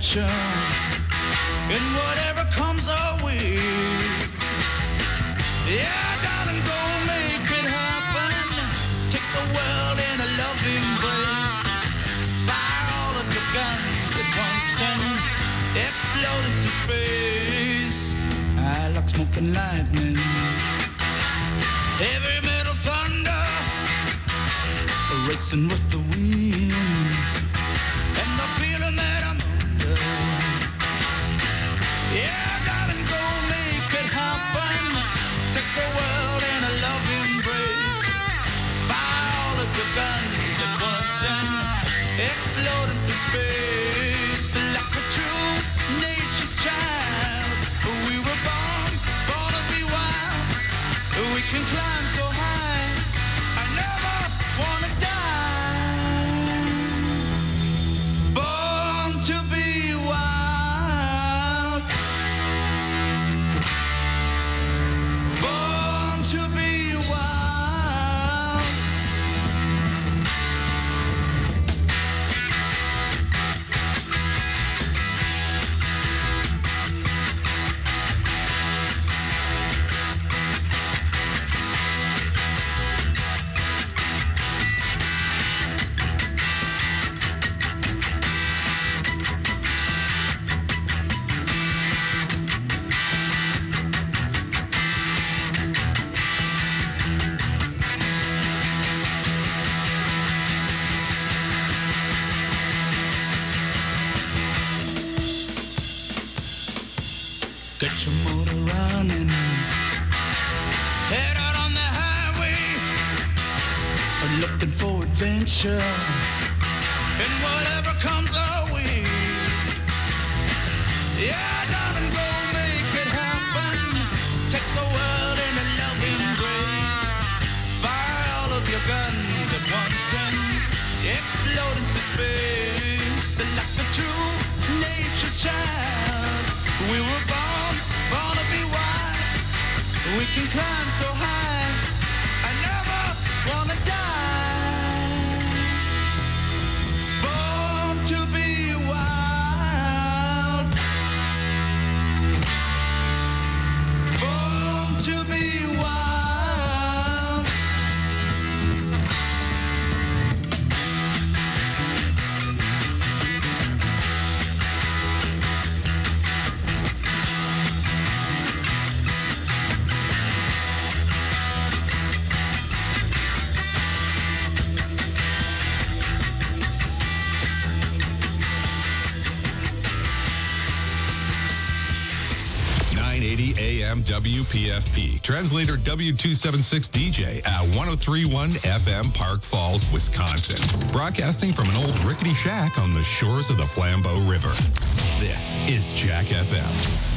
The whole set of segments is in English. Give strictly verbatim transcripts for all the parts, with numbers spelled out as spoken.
adventure in whatever comes our way. Yeah, darling, go make it happen. Take the world in a loving embrace. Fire all of your guns at once and explode into space. I like smoke and lightning, heavy metal thunder, racing with the wind, and the feeling that I'm under. Yeah, darling, go make it happen. Take the world in a loving embrace. Fire all of your guns at once and explode into space. Like a true nature's child, we were born, born to be wild. We can climb so high, I never wanna die. Born to be wild. Born to be wild. Get your motor running, head out on the highway, looking for adventure, and whatever comes our way. Yeah, darling, go make it happen. Take the world in a loving embrace. Fire all of your guns at once and explode into space. Like a true nature's child, we were born, born to be wild. We can climb so high, I never wanna die. Born to be wild. Born to be wild. nine eighty A M W P F P. Translator W two seventy-six D J at one oh three point one F M, Park Falls, Wisconsin. Broadcasting from an old rickety shack on the shores of the Flambeau River. This is Jack F M.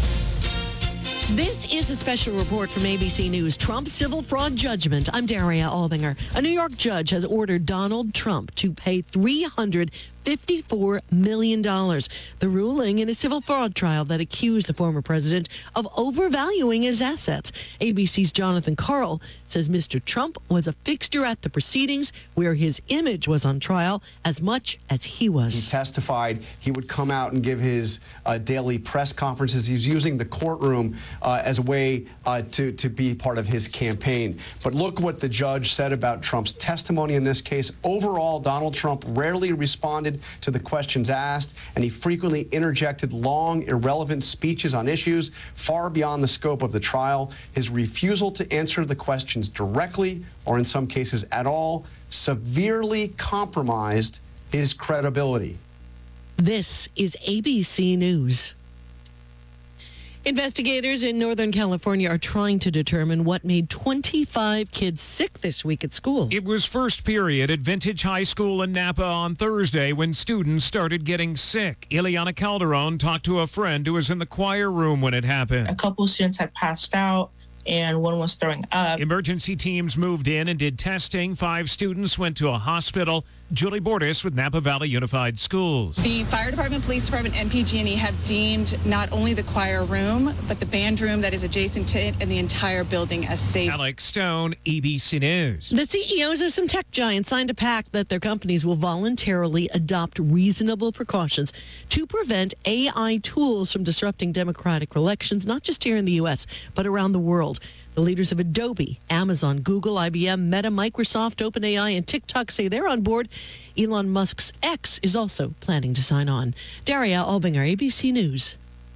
This is a special report from A B C News. Trump civil fraud judgment. I'm Daria Aldinger. A New York judge has ordered Donald Trump to pay three hundred fifty-four million dollars. The ruling in a civil fraud trial that accused the former president of overvaluing his assets. A B C's Jonathan Karl says Mister Trump was a fixture at the proceedings where his image was on trial as much as he was. He testified he would come out and give his uh, daily press conferences. He was using the courtroom uh, as a way uh, to, to be part of his campaign. But look what the judge said about Trump's testimony in this case. Overall, Donald Trump rarely responded to the questions asked, and he frequently interjected long, irrelevant speeches on issues far beyond the scope of the trial. His refusal to answer the questions directly, or in some cases at all, severely compromised his credibility. This is A B C News. Investigators in Northern California are trying to determine what made twenty-five kids sick this week at school. It was first period at Vintage High School in Napa on Thursday when students started getting sick. Ileana Calderon talked to a friend who was in the choir room when it happened. A couple students had passed out, and one was throwing up. Emergency teams moved in and did testing. Five students went to a hospital. Julie Bordas with Napa Valley Unified Schools. The fire department, police department, and P G and E have deemed not only the choir room, but the band room that is adjacent to it and the entire building as safe. Alex Stone, E B C News. The C E Os of some tech giants signed a pact that their companies will voluntarily adopt reasonable precautions to prevent A I tools from disrupting democratic elections, not just here in the U S, but around the world. The leaders of Adobe, Amazon, Google, I B M, Meta, Microsoft, OpenAI, and TikTok say they're on board. Elon Musk's X is also planning to sign on. Daria Albinger, A B C News.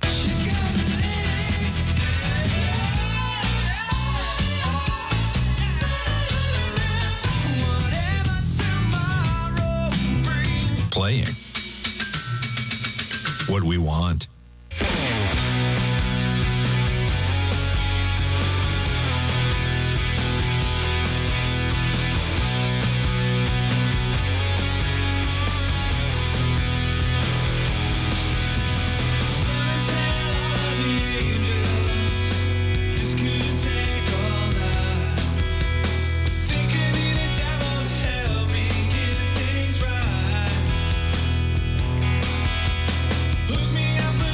Playing what we want. Hook me up.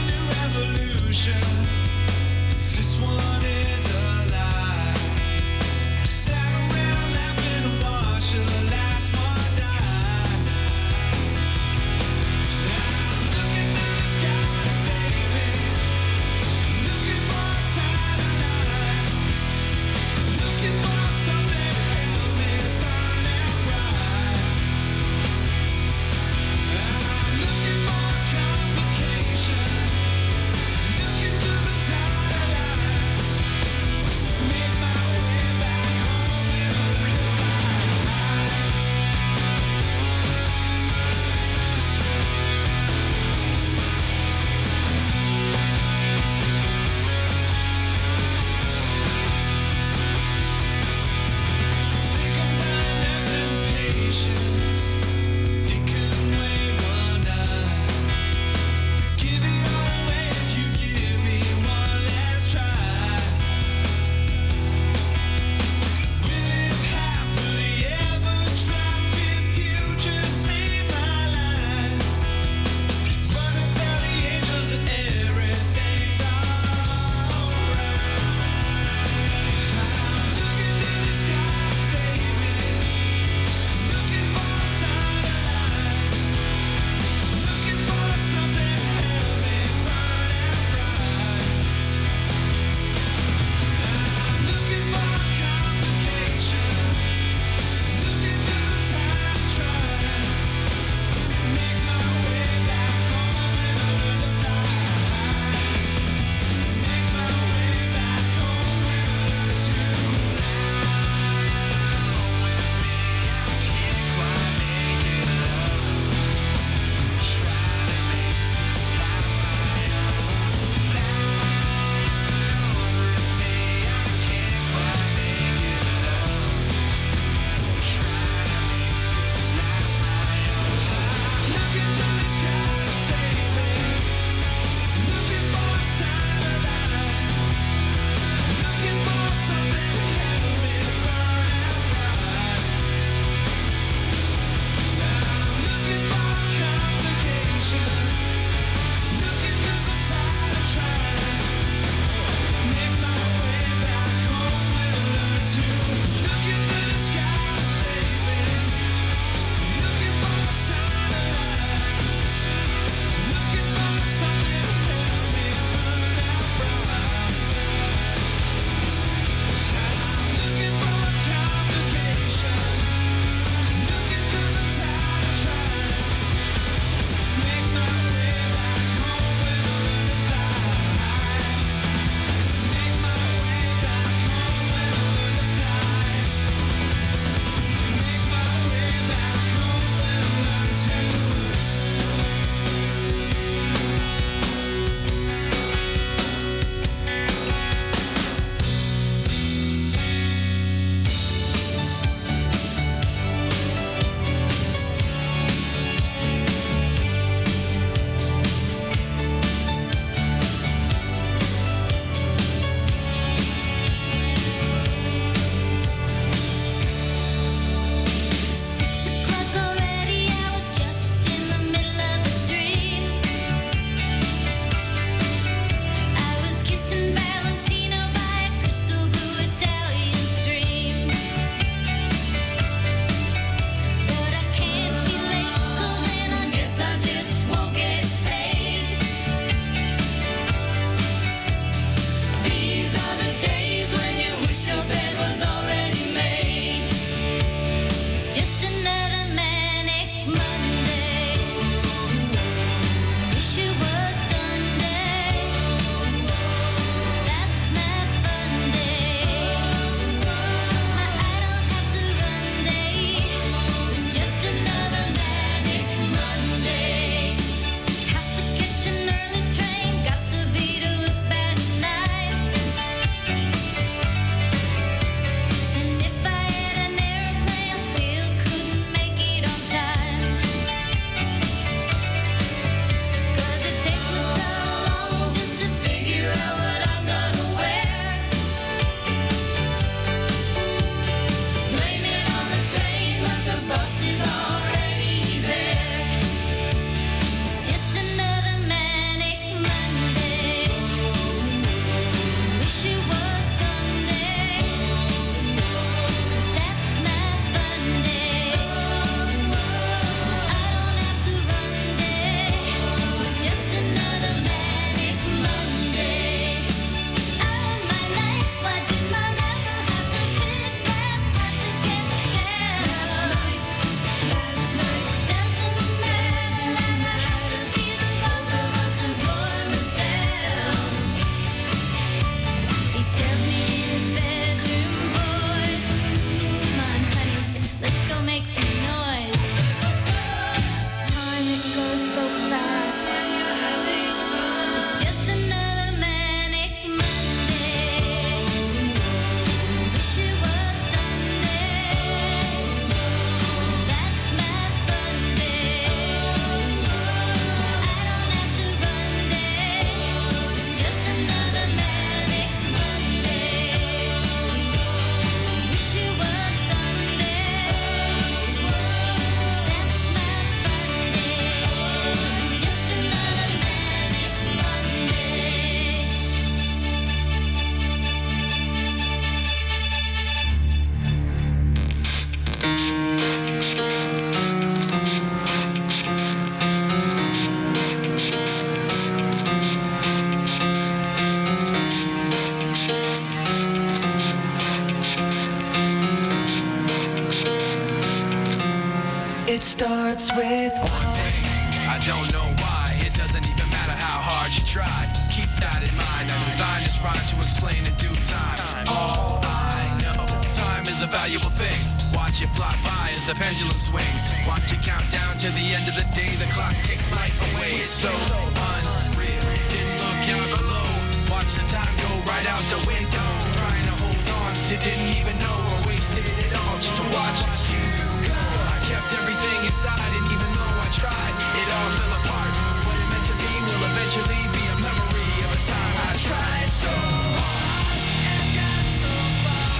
It starts with one thing. I don't know why. It doesn't even matter how hard you try. Keep that in mind. I designed this rhyme to explain in due time. All I know, time is a valuable thing. Watch it fly by as the pendulum swings. Watch it count down to the end of the day. The clock takes life away. It's so unreal. Didn't look out below. Watch the time go right out the window. Trying to hold on to didn't even know or wasted it all just to watch you go. I kept everything inside, and even though I tried, it all fell apart. What it meant to me will eventually be a memory of a time I tried so hard and got so far.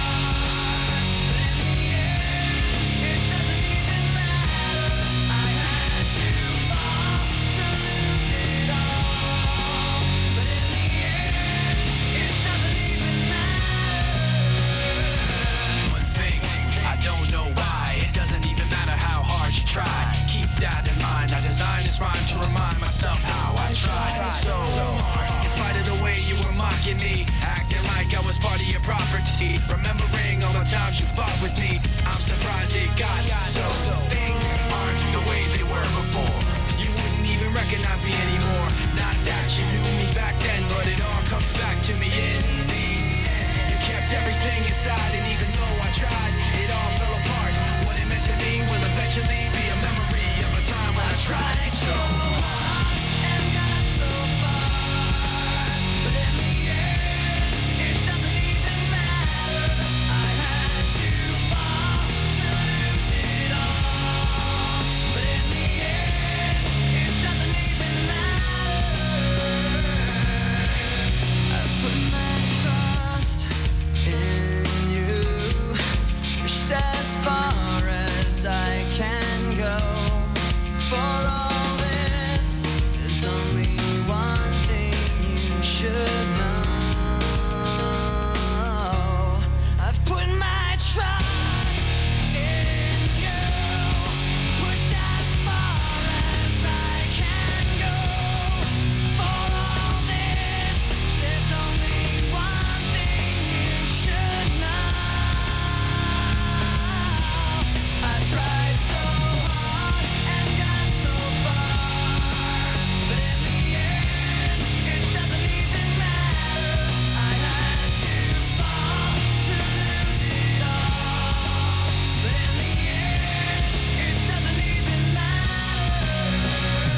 But in the end, it doesn't even matter. I had to fall to lose it all. But in the end, it doesn't even matter. One thing, I don't know why. It doesn't even matter how hard you try. Keep that in mind. I designed this rhyme to remind myself how I tried so hard. In spite of the way you were mocking me, acting like I was part of your property, remembering all the times you fought with me, I'm surprised it got so. Things aren't the way they were before. You wouldn't even recognize me anymore. Not that you knew me back then, but it all comes back to me in the end. You kept everything inside, and even though I tried, it all fell apart. What it meant to me will eventually be a memory of a time when I tried so hard and got so far. But in the end, it doesn't even matter. I had to fall to lose it all. But in the end, it doesn't even matter. I put my trust in you, pushed as far as I can go. For all this, there's only one thing you should know. I've put my trust in you, pushed as far as I can go. For all this, there's only one thing you should know. I tried so hard and got so far, but in the end, it doesn't even matter. I had to fall to lose it all, but in the end, it doesn't even matter.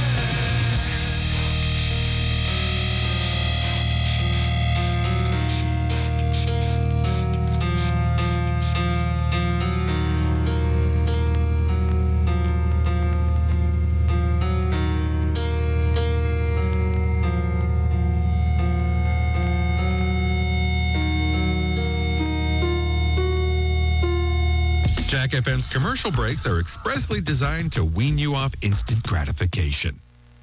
Jack F M's commercial breaks are expressly designed to wean you off instant gratification.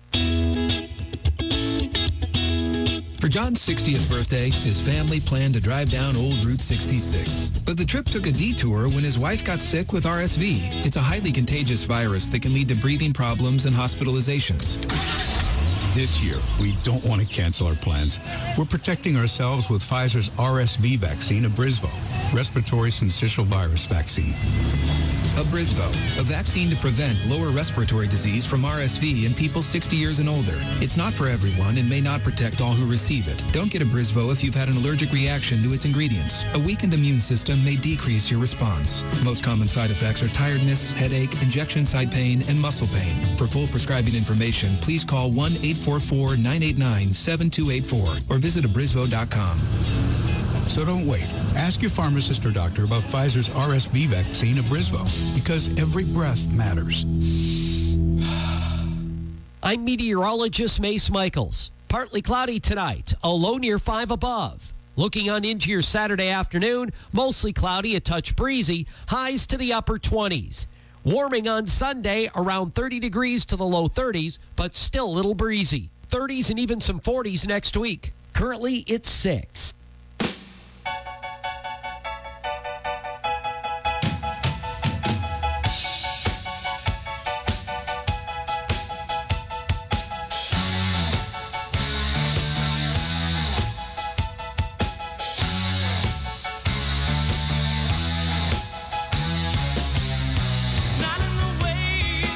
For John's sixtieth birthday, his family planned to drive down Old Route sixty-six. But the trip took a detour when his wife got sick with R S V. It's a highly contagious virus that can lead to breathing problems and hospitalizations. This year, we don't want to cancel our plans. We're protecting ourselves with Pfizer's R S V vaccine, Abrysvo, respiratory syncytial virus vaccine. Abrysvo, a vaccine to prevent lower respiratory disease from R S V in people sixty years and older. It's not for everyone and may not protect all who receive it. Don't get Abrysvo if you've had an allergic reaction to its ingredients. A weakened immune system may decrease your response. Most common side effects are tiredness, headache, injection site pain, and muscle pain. For full prescribing information, please call one eight four four, nine eight nine, seven two eight four or visit abrysvo dot com. So don't wait. Ask your pharmacist or doctor about Pfizer's R S V vaccine, Abrysvo, because every breath matters. I'm meteorologist Mace Michaels. Partly cloudy tonight, a low near five above. Looking on into your Saturday afternoon, mostly cloudy, a touch breezy, highs to the upper twenties. Warming on Sunday, around thirty degrees to the low thirties, but still a little breezy. thirties and even some forties next week. Currently, it's six. Not in the way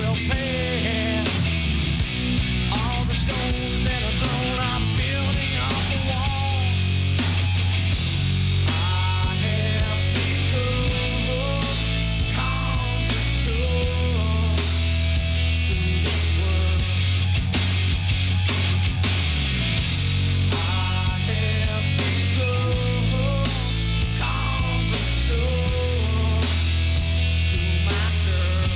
will pay. All the stones that are thrown are building up a wall. I have become calm soul to this world. I have become calm soul to my girl.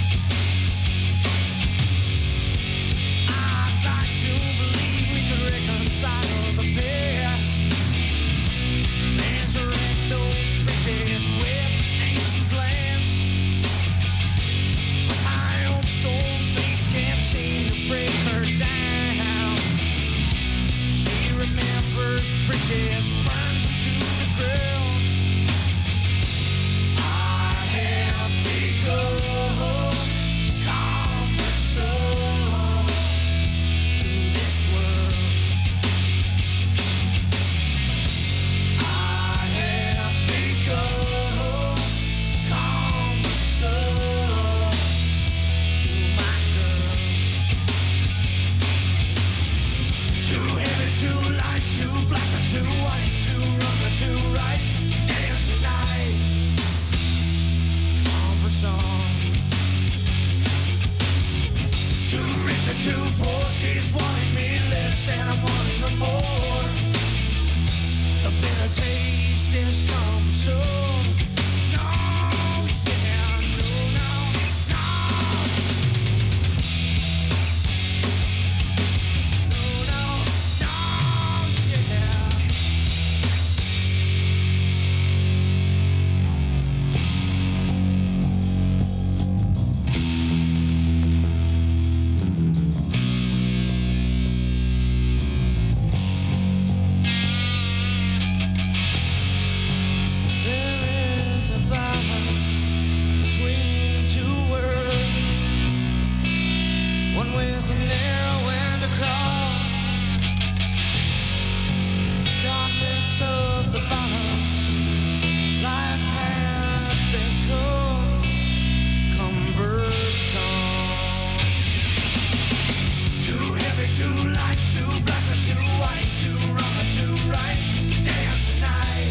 I'd like to believe we could reconcile the past, resurrect those bridges with ancient glance. But my own stone face can't seem to break her down. She remembers bridges, burns them to the ground. I have become calm soul to this world. I have become calm soul to my girl. Too heavy, too light, too black or too white, too wrong or too right, today or tonight. All the songs. Too rich or too poor, she's wanting me less and I'm wanting her more. The bitter taste is come so. No, yeah, no, no, no. No, no, no, yeah. There is a balance between two worlds, one with a narrow and a cross. Regardless of the balance, life has become cumbersome. Too heavy, too light, too black or too white, too wrong or too right, today or tonight.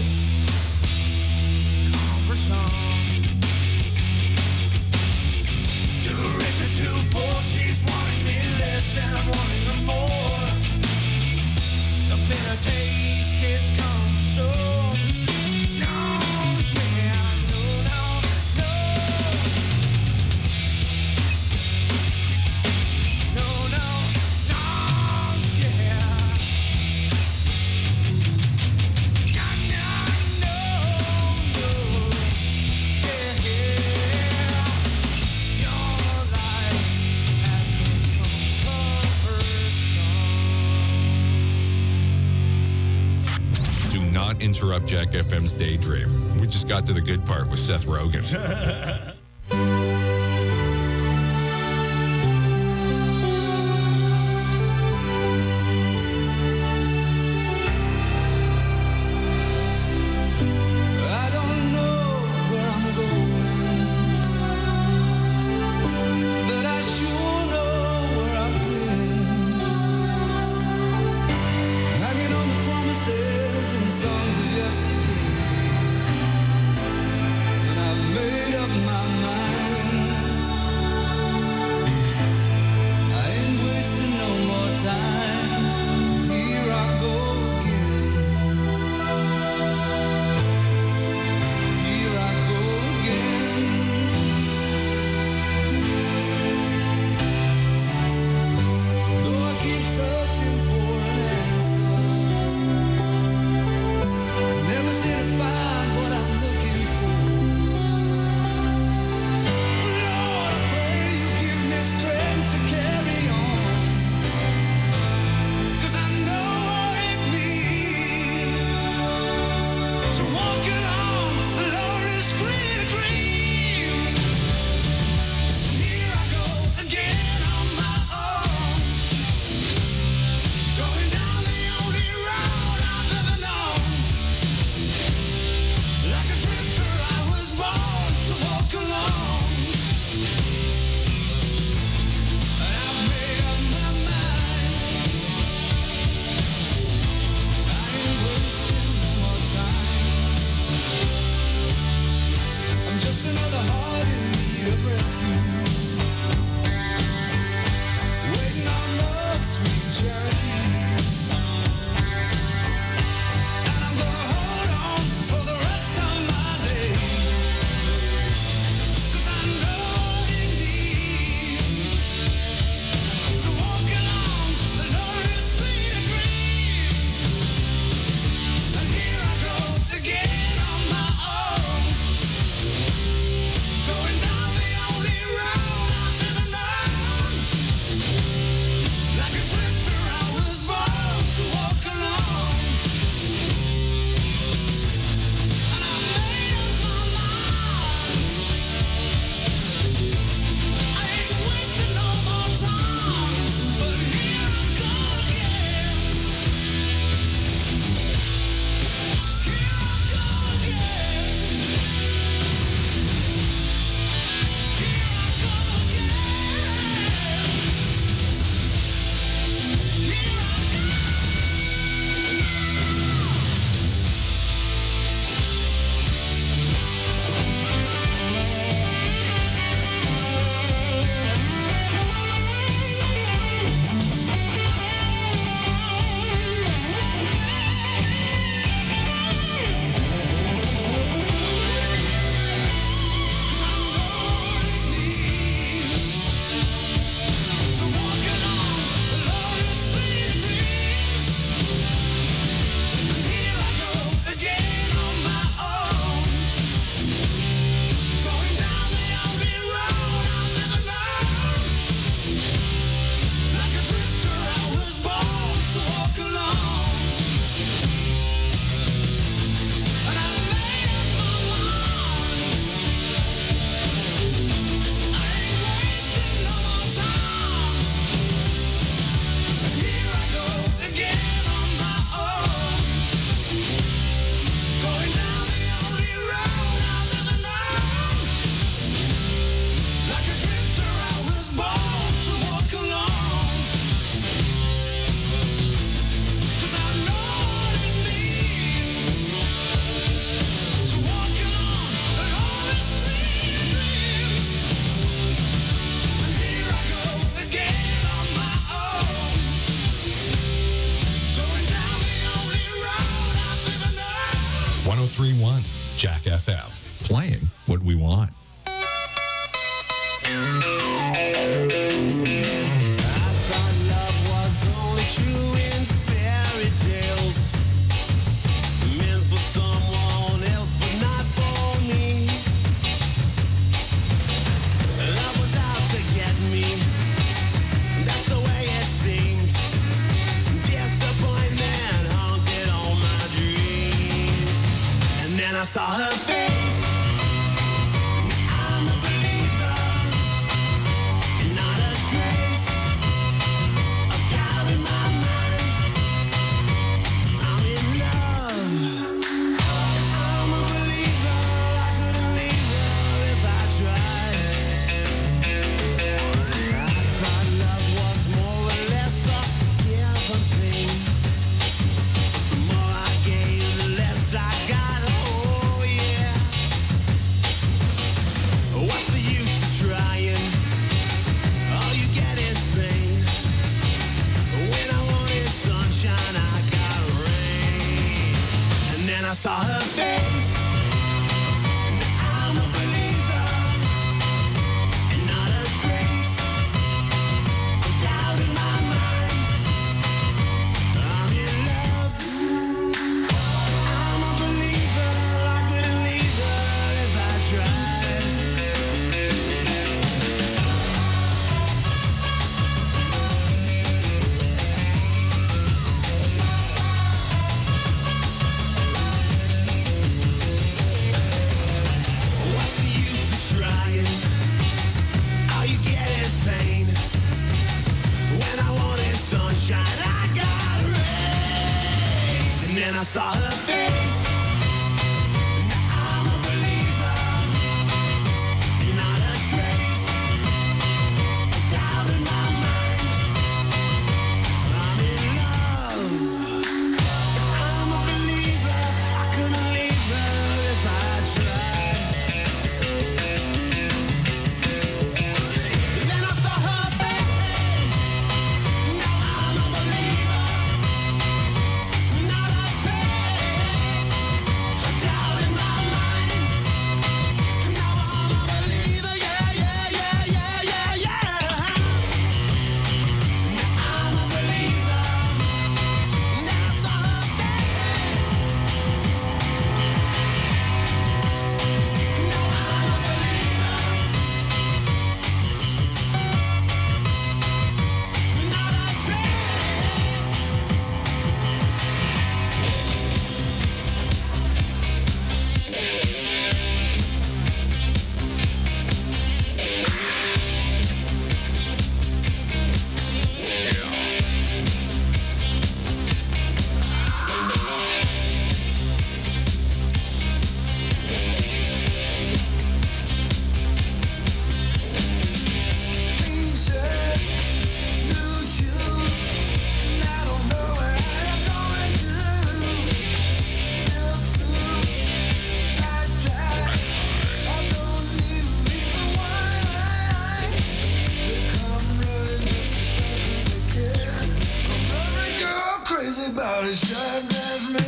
Cumbersome. Too rich or too poor, she's wanting me less and I'm wanting her more. The bitter taste is come so. No, yeah, no, no, no. No, no, no, yeah. No, no, no, no. Yeah, yeah. Your life has become cumbersome. Do not interrupt Jack F M's daydream. We just got to the good part with Seth Rogen. I don't know where I'm going, but I sure know where I've been. Hanging on the promises and songs of yesterday, and I've made up my mind. Jack F M, playing what we want. I saw her face. I'm a believer, and not a trace of doubt in my mind. I'm in love. I'm a believer. I couldn't leave her if I tried. I thought love was more or less a given thing. The more I gave, the less I got. What's the use of trying? All you get is pain. When I wanted sunshine, I got rain. And then I saw her face. I'm a believer, and not a trace of doubt in my mind. I'm in love. I'm a believer. I couldn't leave her if I tried. I saw her face. I'm a believer, not a trace of doubt in my mind. I'm in love. I'm a believer. I couldn't leave her if I tried. Then I saw her face. Now I'm a believer. Not a doubt in my mind. Now I'm a believer, yeah, yeah, yeah, yeah, yeah, yeah. Now I'm a believer. Then I saw her face. Now I'm a believer. Not a trace. Crazy about his shine as me.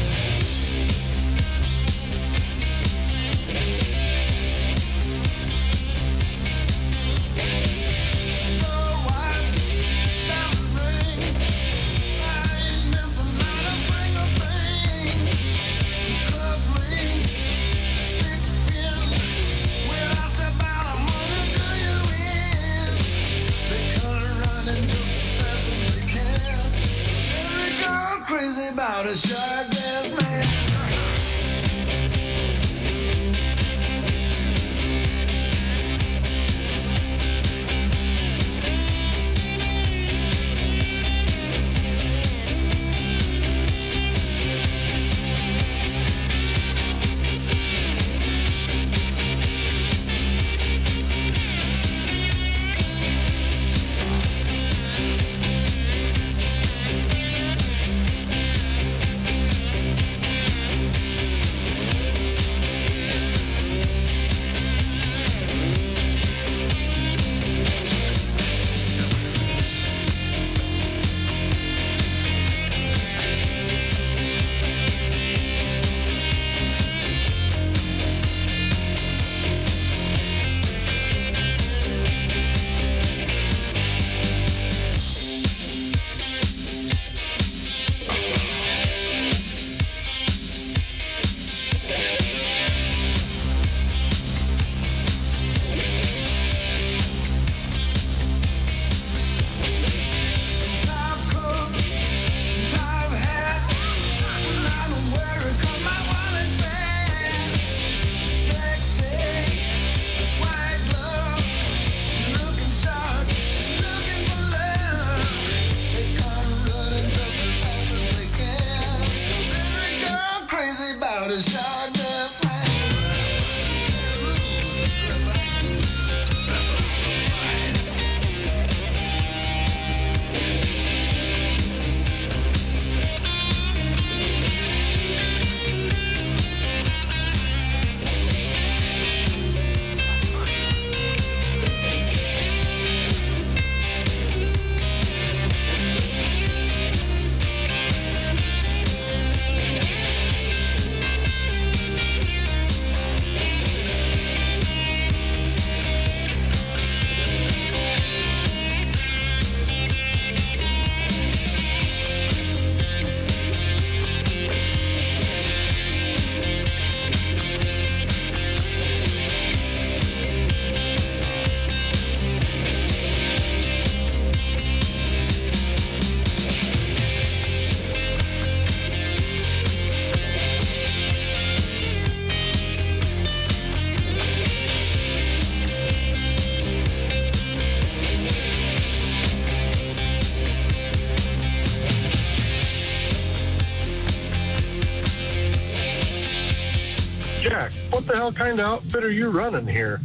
Crazy about a shark ass man. the hell kind of outfit are you running here?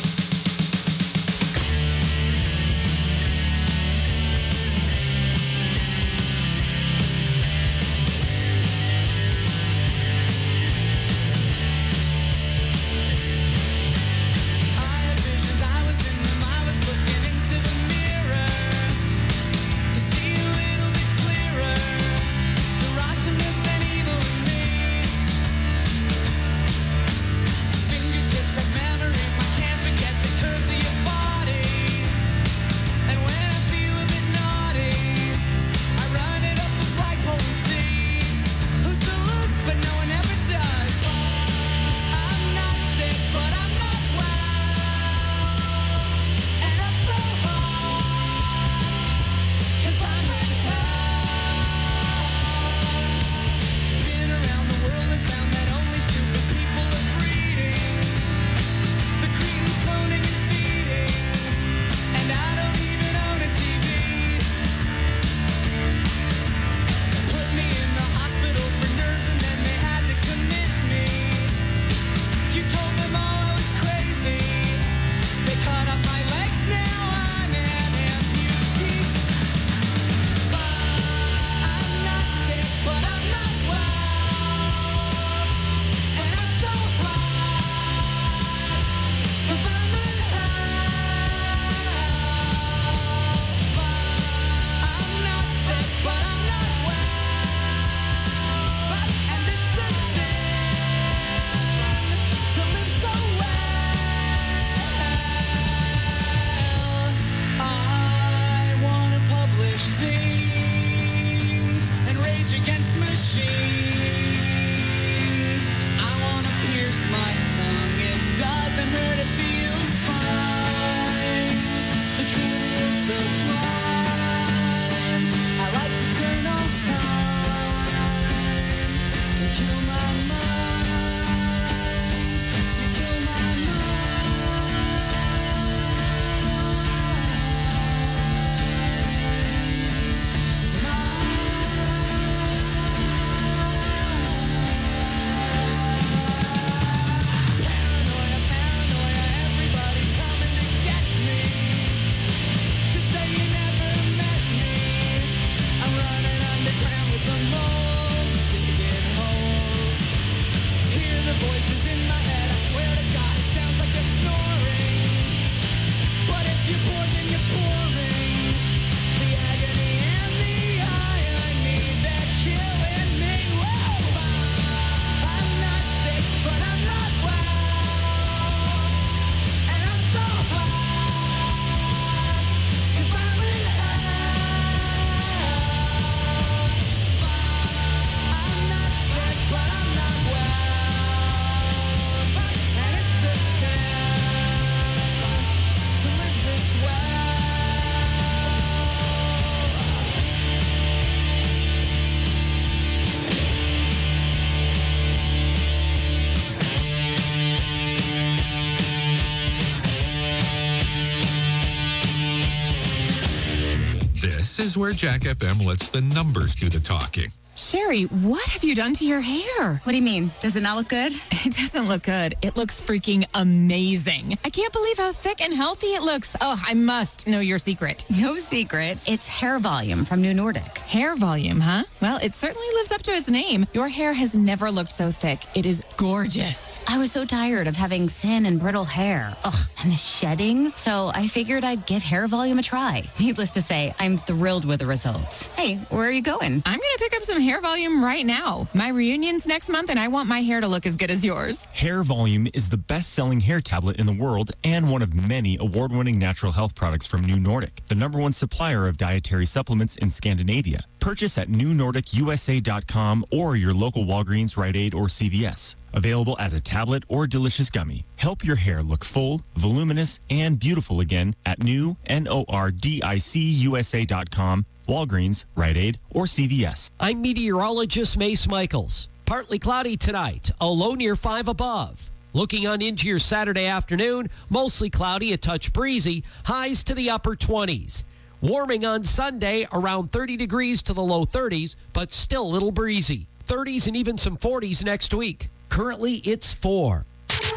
This is where Jack F M lets the numbers do the talking. Sherry, what have you done to your hair? What do you mean? Does it not look good? It doesn't look good. It looks freaking amazing. I can't believe how thick and healthy it looks. Oh, I must know your secret. No secret. It's hair volume from New Nordic. Hair volume, huh? Well, it certainly lives up to its name. Your hair has never looked so thick. It is gorgeous. I was so tired of having thin and brittle hair. Ugh, and the shedding. So I figured I'd give hair volume a try. Needless to say, I'm thrilled with the results. Hey, where are you going? I'm going to pick up some hair volume right now. My reunion's next month, and I want my hair to look as good as yours. Hair Volume is the best-selling hair tablet in the world and one of many award-winning natural health products from New Nordic, the number one supplier of dietary supplements in Scandinavia. Purchase at new nordic u s a dot com or your local Walgreens, Rite Aid, or C V S. Available as a tablet or delicious gummy. Help your hair look full, voluminous, and beautiful again at new nordic u s a dot com, Walgreens, Rite Aid, or C V S. I'm meteorologist Mace Michaels. Partly cloudy tonight, a low near five above. Looking on into your Saturday afternoon, mostly cloudy, a touch breezy, highs to the upper twenties. Warming on Sunday, around thirty degrees to the low thirties, but still a little breezy. thirties and even some forties next week. Currently, it's four.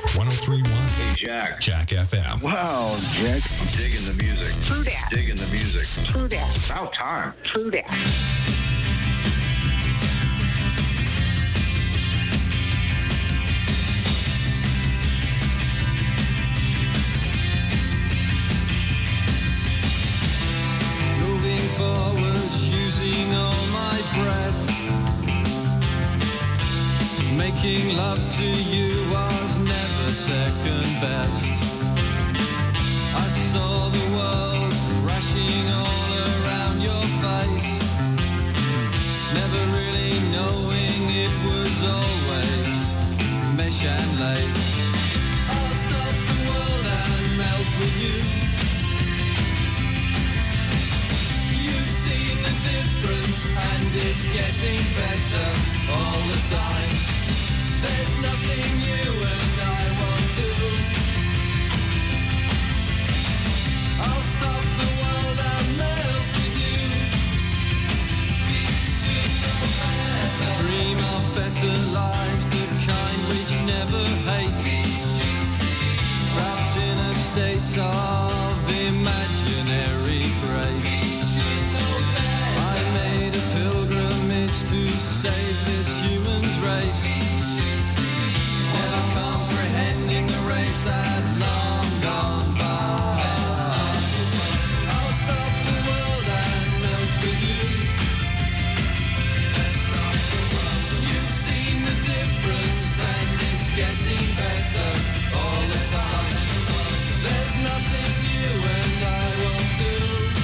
one oh three point one. Hey, Jack. Jack F M. Wow, Jack. I'm digging the music. True that. Digging the music. True that. About time. True that. Moving forward, using all my breath. Making love to you was never second best. I saw the world crashing all around your face, never really knowing it was always mesh and lace. I'll stop the world and melt with you. You've seen the difference and it's getting better all the time. There's nothing you and I won't do. I'll stop the world and melt with you. We should know better. Dream of better lives, the kind which never hate. Trapped in a state of imaginary grace. I made a pilgrimage to save this human's race. Never comprehending the race had long gone by. I'll stop the world and melt with you. You've seen the difference and it's getting better all the time. There's nothing you and I won't do.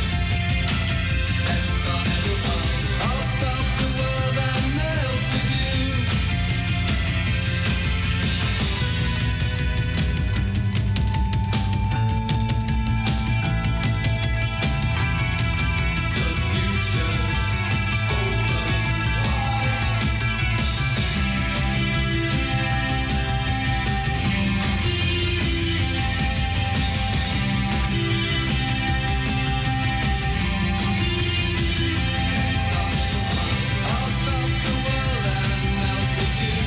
I'll stop the world and melt with you. The future's open wide. I'll stop the world and melt with you.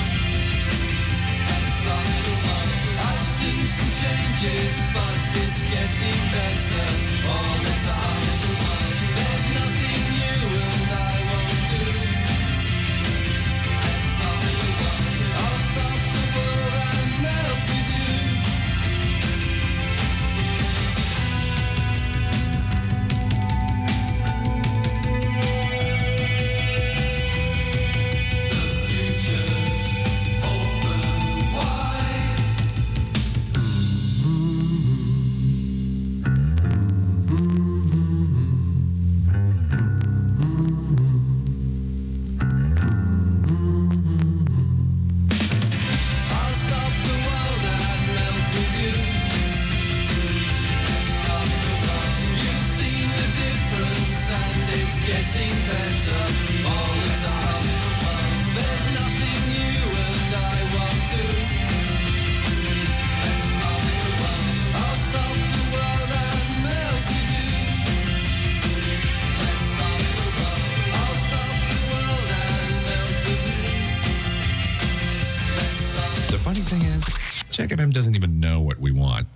I'll stop the world. I've seen some changes, but it's getting better all the time. There's nothing you and I won't do. I'll stop the world. I'll stop the world and melt with you. The future's open wide. I'll stop the world and melt with you. Stop the world. You've seen the difference and it's getting better all the time. There's nothing you and I won't do. Let's stop the world. I'll stop the world and melt with you. Let's stop the world. I'll stop the world and melt with you. Let's stop. The funny thing is, Jack F M doesn't even know what we want.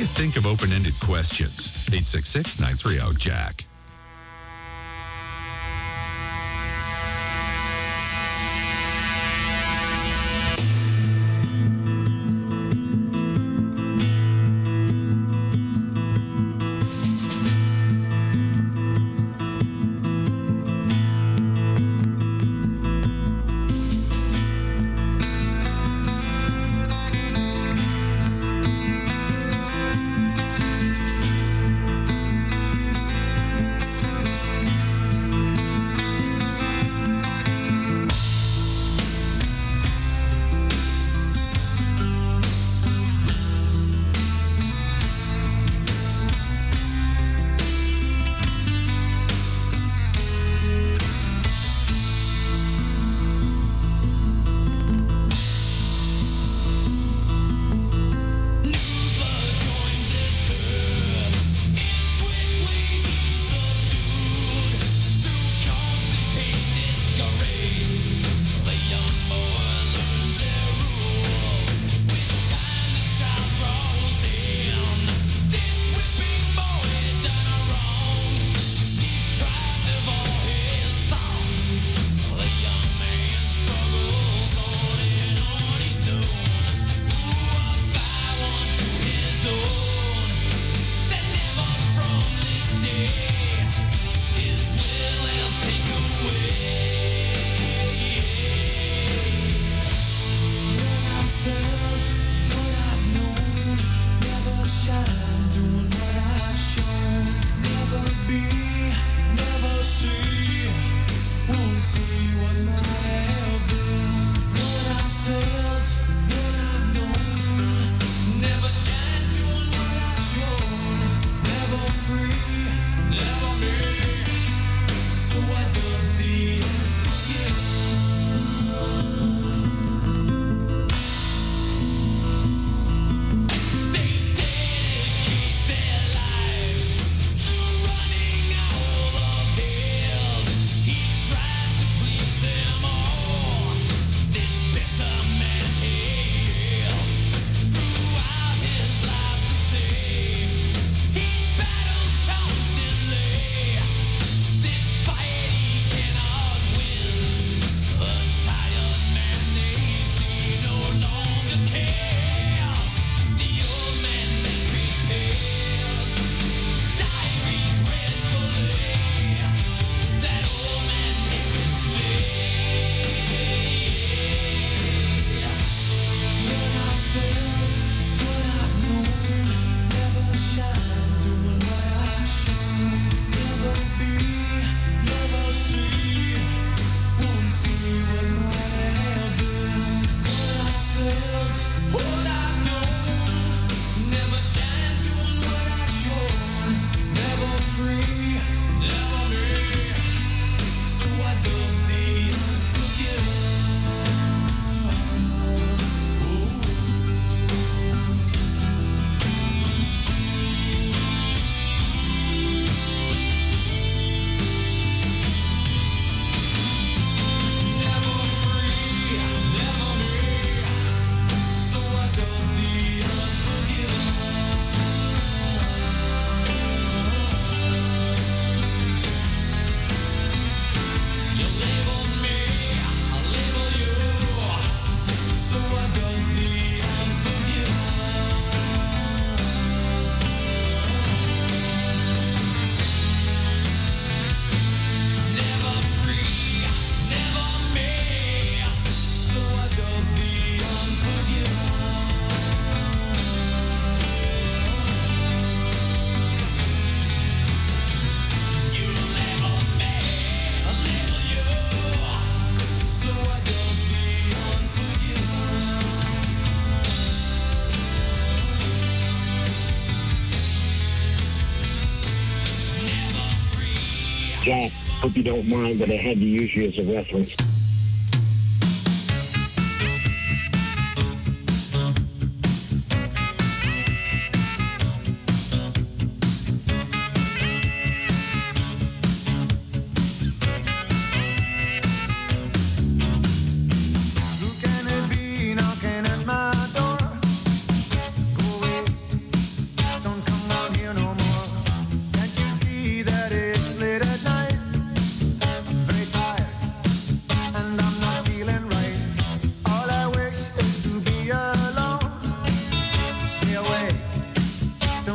you think of open-ended questions? eight six six, nine three zero, Jack. Jack, hope you don't mind, but I had to use you as a reference.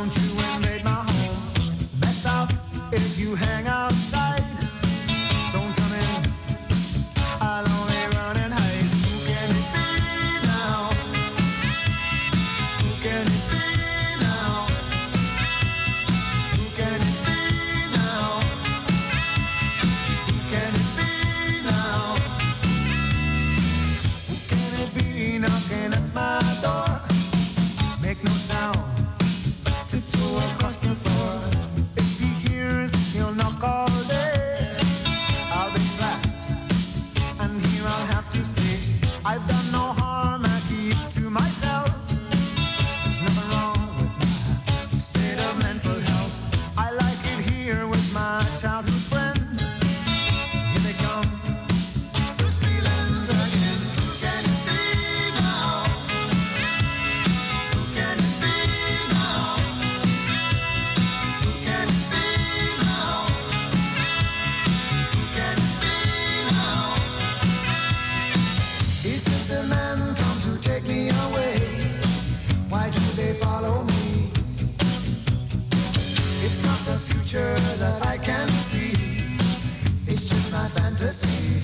Don't you invade my home. Best off if you hang outside. Don't come in. I'll only run and hide. Who can it be now? Who can it be now? Who can it be now? Who can it be now? Who can it be knocking at my door? Make no sound. Tiptoe across the floor. If he hears, he'll knock all day. I'll be trapped, and here I'll have to stay. I've done no harm, I keep to myself. There's nothing wrong with my state of mental health. I like it here with my childhood friend. Here they come, those feelings again. Who can it be now? Who can it be now? Who can it be now? Who can it be now? Isn't the man come to take me away? Why do they follow me? It's not the future that I can see. It's just my fantasy.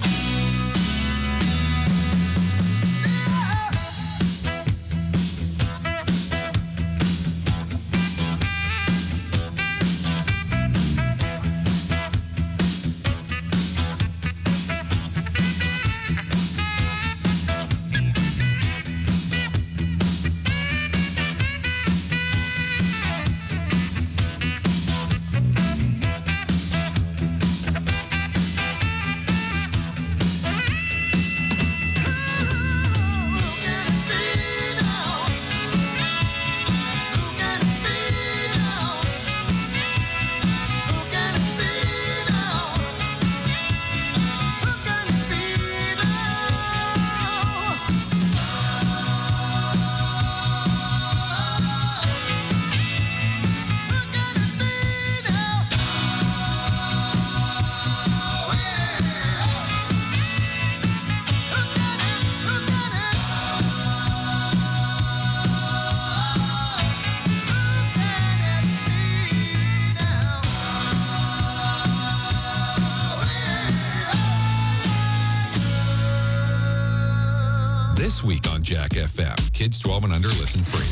This week on Jack F M, kids twelve and under listen free.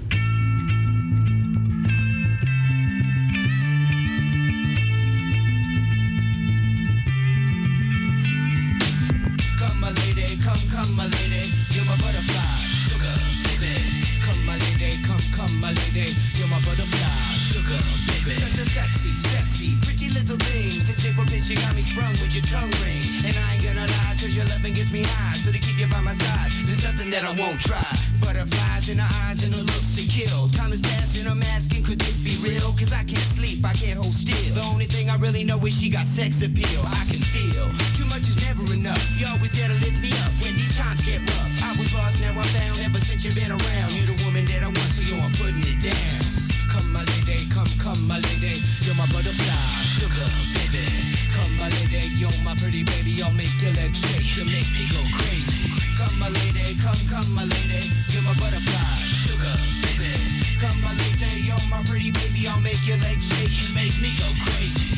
Come, my lady, come, come, my lady, you're my butterfly, sugar, baby. Come, my lady, come, come, my lady, you're my butterfly, sugar, baby. Such a sexy, sexy, pretty little thing. This paper bitch, you got me sprung with your tongue ring. And I ain't gonna lie, cause your loving gets me high. So to keep you by my side, there's nothing that I won't try. Butterflies in her eyes and her looks to kill. Time is passing, I'm asking, could this be real? Cause I can't sleep, I can't hold still. The only thing I really know is she got sex appeal. I can feel, too much is never enough. You always there to lift me up when these times get rough. I was lost, now I'm found, ever since you've been around. You're the woman that I want, so yo, I'm putting it down. Come, my lady, come, come, my lady, you're my butterfly, sugar, baby. Come, my lady, you're my pretty baby, I'll make your legs shake, you make me go crazy. Come, my lady, come, come, my lady, you're my butterfly, sugar, baby. Come, my lady, you're my pretty baby, I'll make your legs shake, you make me go crazy.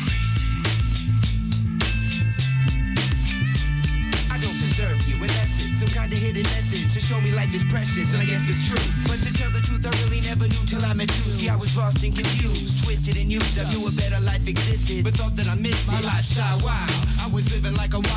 I don't deserve you, unless it's some kind of hidden message to show me life is precious, and I guess it's true. But to tell the truth, I really never knew till I met you. See, I was lost and confused, twisted and used. I knew a better life existed, but thought that I missed it. My lifestyle wild, I was living like a wild